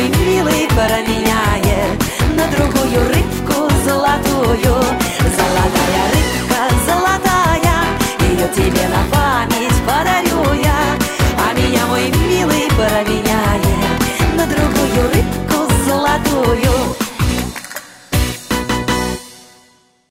мой милый променяет на другую рыбку золотую. Золотая рыбка, золотая, ее тебе на